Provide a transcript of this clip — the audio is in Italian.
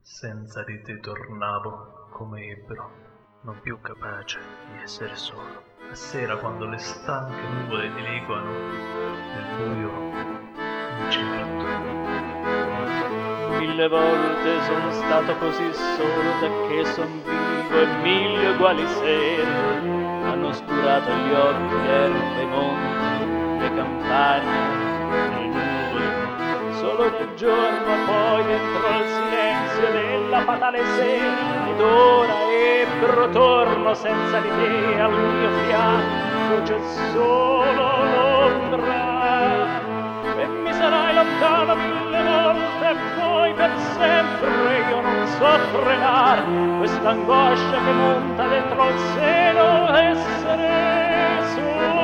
Senza di te tornavo come ebbro, non più capace di essere solo. A sera quando le stanche nuvole dileguano nel buio mi giro attorno. 1000 volte sono stato così solo da che son vivo e 1000 uguali sere hanno oscurato gli occhi, le erbe, i monti, le campagne, le nuvole. Solo di giorno poi dentro al silenzio della fatale sera ed ora ebbro torno senza di te al mio fianco c'è solo l'ombra e mi sarai lontano 1000 volte e poi per sempre io non so frenare questa angoscia che monta dentro al seno essere solo